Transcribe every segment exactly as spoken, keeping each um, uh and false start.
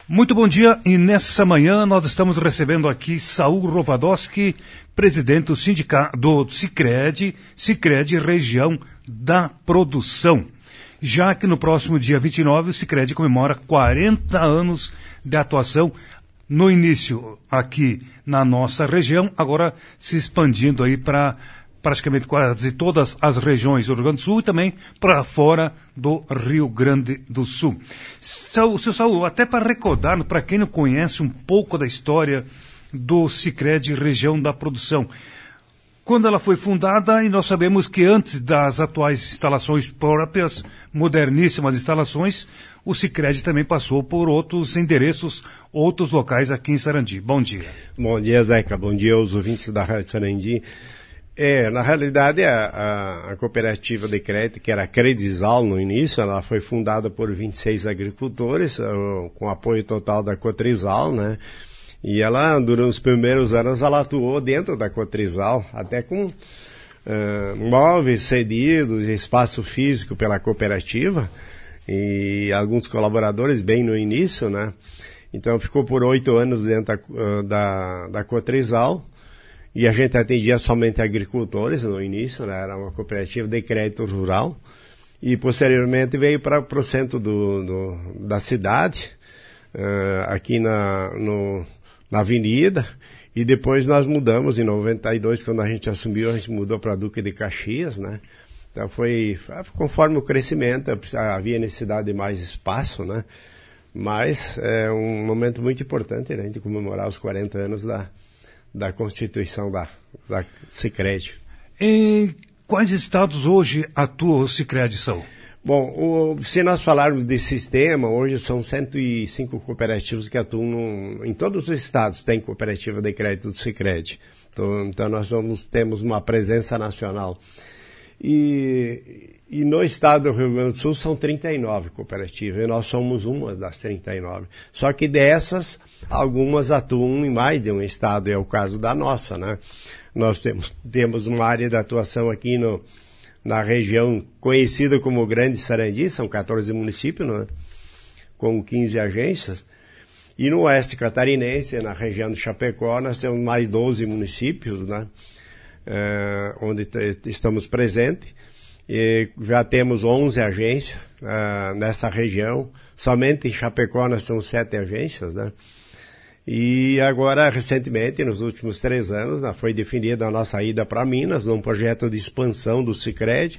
Muito bom dia, e nessa manhã nós estamos recebendo aqui Saul Rovadowski, presidente do sindicato do Sicredi, Sicredi Região da Produção. Já que no próximo dia vinte e nove o Sicredi comemora quarenta anos de atuação, no início aqui na nossa região, agora se expandindo aí para praticamente quase todas as regiões do Rio Grande do Sul e também para fora do Rio Grande do Sul. Seu Saul, até para recordar, para quem não conhece um pouco da história do Sicredi Região da Produção. Quando ela foi fundada, e nós sabemos que antes das atuais instalações próprias, moderníssimas instalações, o Sicredi também passou por outros endereços, outros locais aqui em Sarandi. Bom dia. Bom dia, Zeca. Bom dia aos ouvintes da Rádio Sarandi. É, na realidade, a, a, a cooperativa de crédito, que era a Credisal no início, ela foi fundada por vinte e seis agricultores, uh, com apoio total da Cotrizal, né? E ela, durante os primeiros anos, ela atuou dentro da Cotrizal, até com uh, móveis cedidos, espaço físico pela cooperativa, e alguns colaboradores bem no início, né? Então, ficou por oito anos dentro da, uh, da, da Cotrizal. E a gente atendia somente agricultores no início, né? Era uma cooperativa de crédito rural. E posteriormente veio para o centro do, do, da cidade, uh, aqui na, no, na avenida. E depois nós mudamos em noventa e dois, quando a gente assumiu, a gente mudou para Duque de Caxias, né? Então foi, conforme o crescimento, havia necessidade de mais espaço, né? Mas é um momento muito importante, né? A gente comemorar os quarenta anos da da Constituição da, da Sicredi. Em quais estados hoje atua o Sicredi, Saul? Bom, o, se nós falarmos de sistema, hoje são cento e cinco cooperativas que atuam no, em todos os estados, tem cooperativa de crédito do Sicredi. Então, então nós vamos, temos uma presença nacional. E, e no estado do Rio Grande do Sul são trinta e nove cooperativas, e nós somos uma das trinta e nove. Só que dessas, algumas atuam em mais de um estado, é o caso da nossa, né? Nós temos, temos uma área de atuação aqui no, na região conhecida como Grande Sarandi, são quatorze municípios, né? Com quinze agências. E no oeste catarinense, na região de Chapecó, nós temos mais doze municípios, né? Uh, onde t- estamos presentes, e já temos onze agências uh, nessa região. Somente em Chapecó nós temos sete agências, né? E agora, recentemente, nos últimos três anos, né, foi definida a nossa ida para Minas, num projeto de expansão do Sicredi.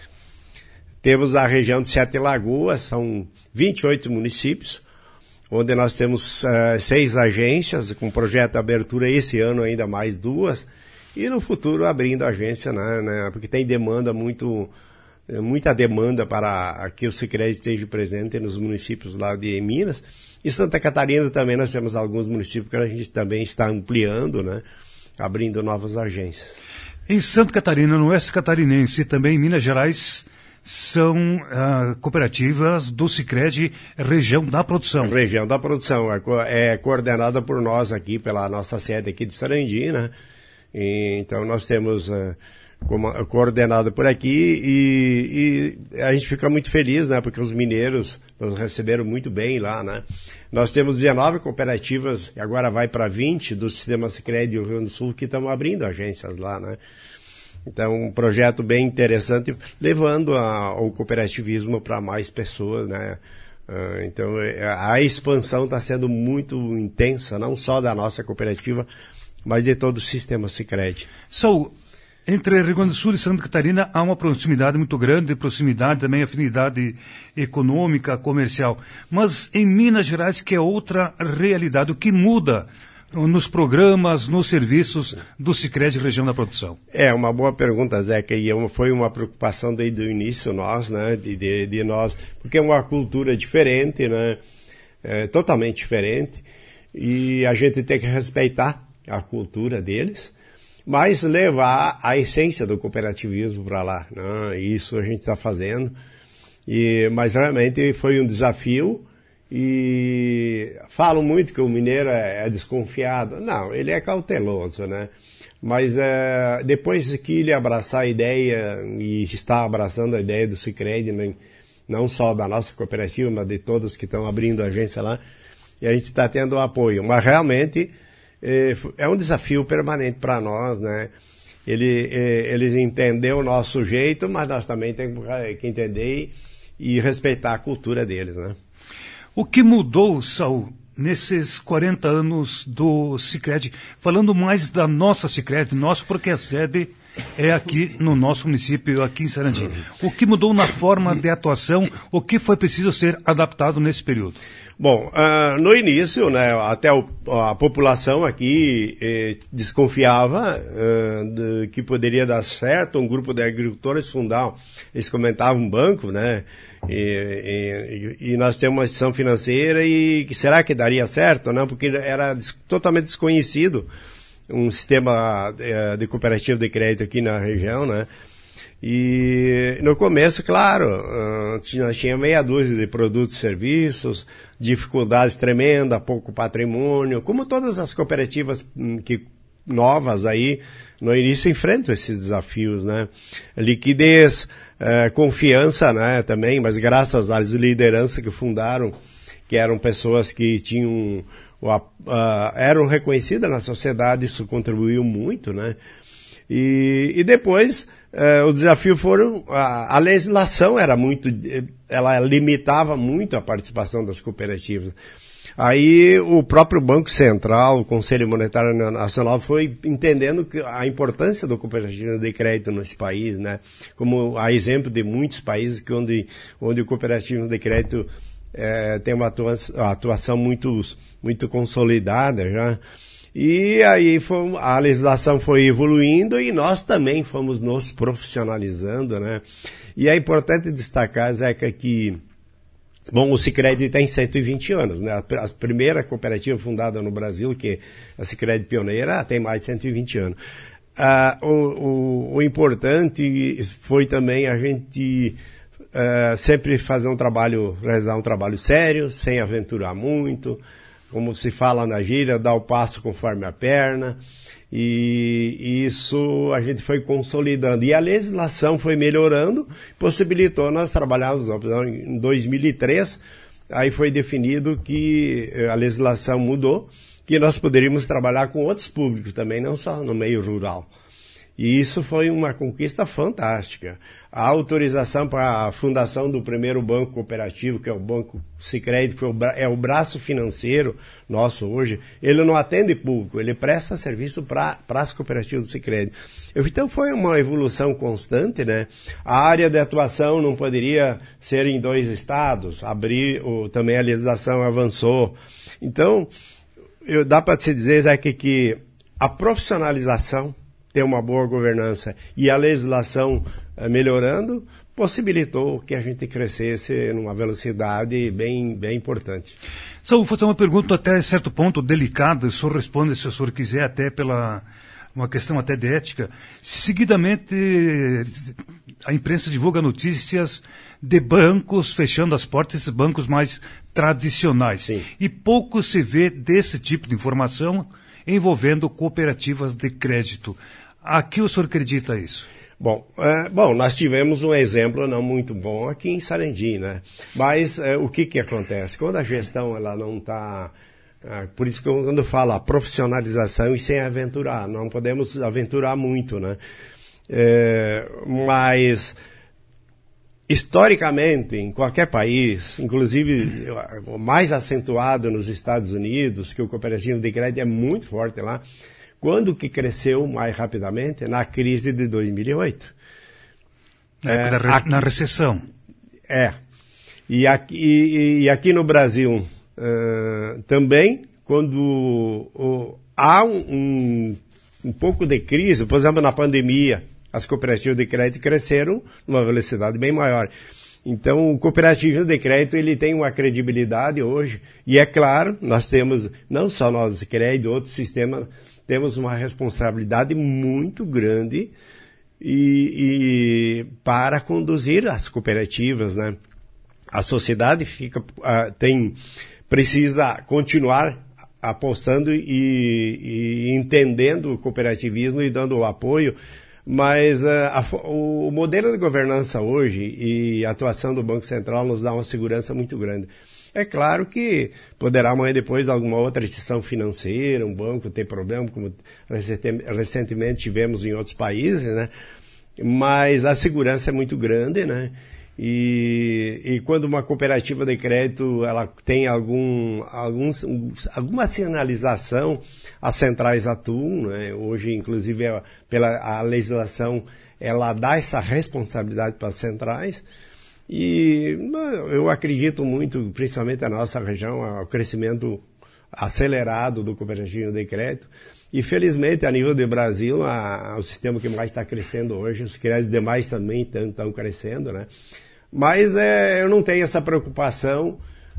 Temos a região de Sete Lagoas, são vinte e oito municípios, onde nós temos uh, seis agências, com projeto de abertura esse ano ainda mais duas, e no futuro abrindo agência, né, né, porque tem demanda muito, muita demanda para que o Sicredi esteja presente nos municípios lá de Minas. E Santa Catarina também nós temos alguns municípios que a gente também está ampliando, né, abrindo novas agências. Em Santa Catarina, no oeste catarinense e também em Minas Gerais, são uh, cooperativas do Sicredi Região da Produção. Região da Produção, é, co- é coordenada por nós aqui, pela nossa sede aqui de Sarandi, né? E, então nós temos uh, como, coordenado por aqui e, e a gente fica muito feliz, né? Porque os mineiros nos receberam muito bem lá, né? Nós temos dezenove cooperativas, e agora vai para vinte do sistema Sicredi do Rio Grande do Sul que estão abrindo agências lá, né? Então, um projeto bem interessante, levando a, o cooperativismo para mais pessoas, né? Uh, então, a expansão está sendo muito intensa, não só da nossa cooperativa, mas de todo o sistema Sicredi. Saul, entre Rio Grande do Sul e Santa Catarina há uma proximidade muito grande, proximidade também, afinidade econômica, comercial. Mas em Minas Gerais, que é outra realidade, o que muda nos programas, nos serviços do Sicredi Região da Produção? É uma boa pergunta, Zeca, e foi uma preocupação desde o início nós, né, de, de, de nós, porque é uma cultura diferente, né, é, totalmente diferente, e a gente tem que respeitar a cultura deles, mas levar a essência do cooperativismo para lá, né? Isso a gente está fazendo, e, mas realmente foi um desafio. E falam muito que o mineiro é, é desconfiado. Não, ele é cauteloso, né? Mas é, depois que ele abraçar a ideia, e está abraçando a ideia do Sicredi, né? Não só da nossa cooperativa, mas de todas que estão abrindo agência lá, e a gente está tendo apoio. Mas realmente é, é um desafio permanente para nós, né? Ele, é, eles entenderam o nosso jeito, mas nós também temos que entender e, e respeitar a cultura deles, né? O que mudou, Saul, nesses quarenta anos do Sicredi? Falando mais da nossa Sicredi, nosso, porque a sede é aqui no nosso município, aqui em Sarandi. O que mudou na forma de atuação? O que foi preciso ser adaptado nesse período? Bom, uh, no início, né, até o, a população aqui eh, desconfiava uh, de que poderia dar certo um grupo de agricultores fundar, eles comentavam um banco, né, e, e, e nós temos uma instituição financeira e será que daria certo? Não, porque era des, totalmente desconhecido um sistema de, de cooperativa de crédito aqui na região, né? E no começo, claro, nós tinha meia dúzia de produtos e serviços, dificuldades tremendas, pouco patrimônio, como todas as cooperativas que, novas aí, no início enfrentam esses desafios, né? Liquidez, eh, confiança, né, também, mas graças às lideranças que fundaram, que eram pessoas que tinham, uh, uh, eram reconhecidas na sociedade, isso contribuiu muito, né? E, e depois, uh, os desafios foram, a, a legislação era muito, ela limitava muito a participação das cooperativas. Aí o próprio Banco Central, o Conselho Monetário Nacional foi entendendo que a importância da cooperativa de crédito nesse país, né? Como a exemplo de muitos países que onde, onde o cooperativo de crédito é, tem uma atuação, atuação muito, muito consolidada já. E aí foi, a legislação foi evoluindo e nós também fomos nos profissionalizando, né? E é importante destacar, Zeca, que bom, o Sicredi tem cento e vinte anos, né? A primeira cooperativa fundada no Brasil, que é a Sicredi pioneira, tem mais de cento e vinte anos. Ah, o, o, o importante foi também a gente ah, sempre fazer um trabalho, realizar um trabalho sério, sem aventurar muito, como se fala na gíria, dar o passo conforme a perna. E isso a gente foi consolidando. E a legislação foi melhorando, possibilitou nós trabalharmos em dois mil e três, aí foi definido que a legislação mudou, que nós poderíamos trabalhar com outros públicos também, não só no meio rural. E isso foi uma conquista fantástica. A autorização para a fundação do primeiro banco cooperativo, que é o Banco Sicredi, que é o braço financeiro nosso hoje, ele não atende público, ele presta serviço para as cooperativas do Sicredi. Então foi uma evolução constante, né? A área de atuação não poderia ser em dois estados, abrir, ou, também a legislação avançou. Então, eu, dá para se dizer, Zé, que, que a profissionalização, ter uma boa governança e a legislação uh, melhorando, possibilitou que a gente crescesse numa velocidade bem, bem importante. Só vou fazer uma pergunta até certo ponto delicada, o senhor responde se o senhor quiser, até pela uma questão até de ética. Seguidamente, a imprensa divulga notícias de bancos fechando as portas, esses bancos mais tradicionais. Sim. E pouco se vê desse tipo de informação envolvendo cooperativas de crédito. A que o senhor acredita isso? Bom, é, bom, nós tivemos um exemplo não muito bom aqui em Sarandi, né? Mas é, o que que acontece? Quando a gestão ela não está... É, por isso que eu, quando eu falo a profissionalização e sem aventurar, não podemos aventurar muito, né? É, mas... historicamente, em qualquer país, inclusive mais acentuado nos Estados Unidos, que o cooperativo de crédito é muito forte lá, quando que cresceu mais rapidamente? Na crise de dois mil e oito. Na, é, re, aqui, na recessão. É. E aqui, e, e aqui no Brasil uh, também, quando uh, há um, um, um pouco de crise, por exemplo, na pandemia, as cooperativas de crédito cresceram numa velocidade bem maior. Então, o cooperativismo de crédito, ele tem uma credibilidade hoje. E é claro, nós temos, não só nós de crédito, outros sistemas, temos uma responsabilidade muito grande e, e para conduzir as cooperativas, né? A sociedade fica, uh, tem, precisa continuar apostando e, e entendendo o cooperativismo e dando o apoio. Mas uh, a, o modelo de governança hoje e a atuação do Banco Central nos dá uma segurança muito grande. É claro que poderá amanhã depois alguma outra instituição financeira, um banco ter problema, como recentemente tivemos em outros países, né? Mas a segurança é muito grande, né? E, e quando uma cooperativa de crédito ela tem algum, alguns, alguma sinalização, as centrais atuam, né? Hoje, inclusive, pela a legislação, ela dá essa responsabilidade para as centrais. E eu acredito muito, principalmente na nossa região, ao crescimento acelerado do cooperativismo de crédito. E felizmente, a nível do Brasil, a, o sistema que mais está crescendo hoje, os créditos demais também estão crescendo, né? Mas é, eu não tenho essa preocupação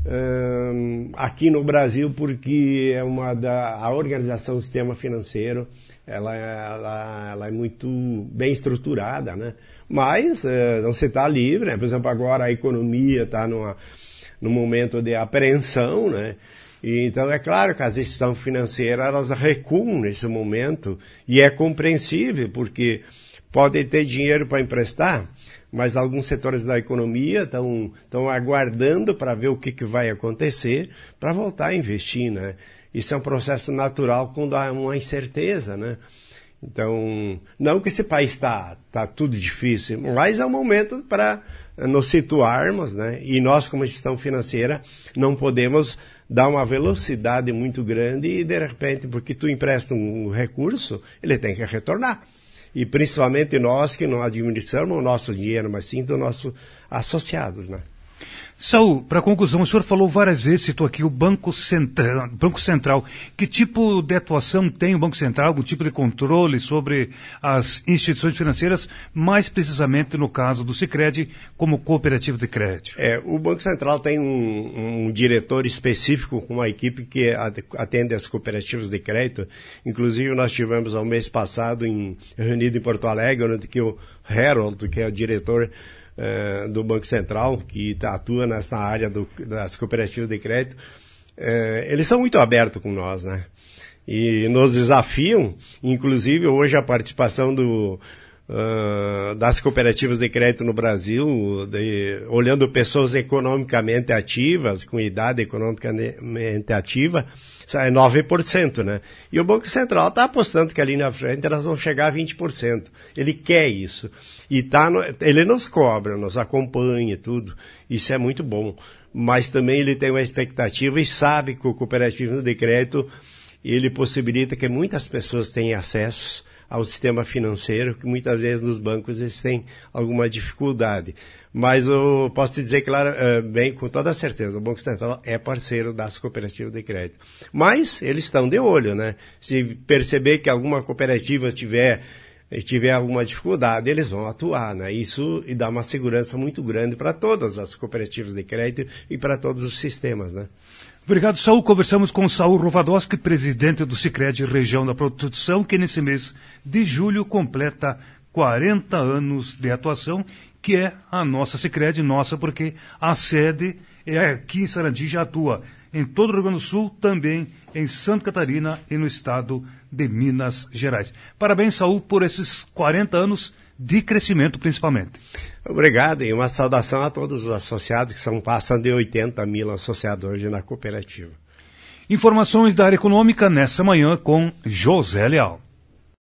hum, aqui no Brasil, porque é uma da, a organização do sistema financeiro, ela, ela, ela é muito bem estruturada, né? Mas é, você está livre, né? Por exemplo, agora a economia está num momento de apreensão, né? E, então é claro que as instituições financeiras elas recuam nesse momento e é compreensível, porque podem ter dinheiro para emprestar, mas alguns setores da economia estão estão aguardando para ver o que, que vai acontecer para voltar a investir, né? Isso é um processo natural quando há uma incerteza, né? Então, não que esse país está tá tudo difícil, mas é um momento para nos situarmos, né? E nós, como instituição financeira, não podemos dar uma velocidade muito grande e, de repente, porque tu empresta um recurso, ele tem que retornar. E principalmente nós que não administramos o nosso dinheiro, mas sim dos nossos associados, né? Saul, para conclusão, o senhor falou várias vezes, citou aqui o Banco Central, Banco Central. Que tipo de atuação tem o Banco Central, algum tipo de controle sobre as instituições financeiras, mais precisamente no caso do Sicredi, como cooperativa de crédito? É, o Banco Central tem um, um diretor específico com uma equipe que atende as cooperativas de crédito. Inclusive, nós tivemos, ao mês passado, em, reunido em Porto Alegre, onde que o Harold, que é o diretor Uh, do Banco Central, que tá, atua nessa área do, das cooperativas de crédito, uh, eles são muito abertos com nós, né? E nos desafiam, inclusive hoje a participação do, uh, das cooperativas de crédito no Brasil, de, olhando pessoas economicamente ativas, com idade economicamente ativa, é nove por cento, né? E o Banco Central está apostando que ali na frente elas vão chegar a vinte por cento. Ele quer isso. E tá no, ele nos cobra, nos acompanha, tudo. Isso é muito bom. Mas também ele tem uma expectativa e sabe que o cooperativismo de crédito, ele possibilita que muitas pessoas tenham acesso ao sistema financeiro, que muitas vezes nos bancos eles têm alguma dificuldade. Mas eu posso te dizer, claro, bem, com toda certeza, o Banco Central é parceiro das cooperativas de crédito. Mas eles estão de olho, né? Se perceber que alguma cooperativa tiver, tiver alguma dificuldade, eles vão atuar, né? Isso e dá uma segurança muito grande para todas as cooperativas de crédito e para todos os sistemas, né? Obrigado, Saul. Conversamos com Saul Rovadoski, presidente do Sicredi Região da Produção, que nesse mês de julho completa quarenta anos de atuação, que é a nossa Sicredi, nossa, porque a sede é aqui em Sarandi, já atua em todo o Rio Grande do Sul, também em Santa Catarina e no estado de Minas Gerais. Parabéns, Saul, por esses quarenta anos de crescimento, principalmente. Obrigado, e uma saudação a todos os associados, que são passam de oitenta mil associados hoje na cooperativa. Informações da área econômica nessa manhã com José Leal.